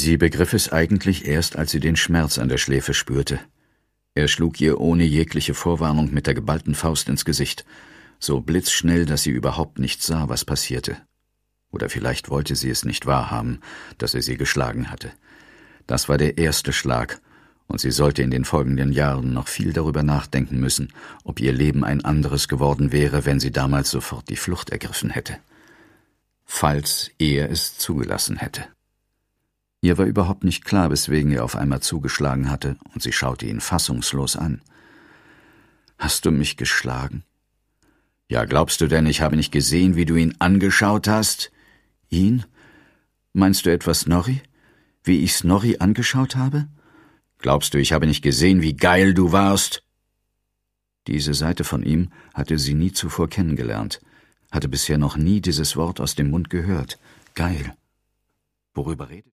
Sie begriff es eigentlich erst, als sie den Schmerz an der Schläfe spürte. Er schlug ihr ohne jegliche Vorwarnung mit der geballten Faust ins Gesicht, so blitzschnell, dass sie überhaupt nicht sah, was passierte. Oder vielleicht wollte sie es nicht wahrhaben, dass er sie geschlagen hatte. Das war der erste Schlag, und sie sollte in den folgenden Jahren noch viel darüber nachdenken müssen, ob ihr Leben ein anderes geworden wäre, wenn sie damals sofort die Flucht ergriffen hätte. Falls er es zugelassen hätte. Ihr war überhaupt nicht klar, weswegen er auf einmal zugeschlagen hatte, und sie schaute ihn fassungslos an. »Hast du mich geschlagen?« »Ja, glaubst du denn, ich habe nicht gesehen, wie du ihn angeschaut hast?« »Ihn? Meinst du etwa Snorri? Wie ich Snorri angeschaut habe?« »Glaubst du, ich habe nicht gesehen, wie geil du warst?« Diese Seite von ihm hatte sie nie zuvor kennengelernt, hatte bisher noch nie dieses Wort aus dem Mund gehört. Geil. Worüber redet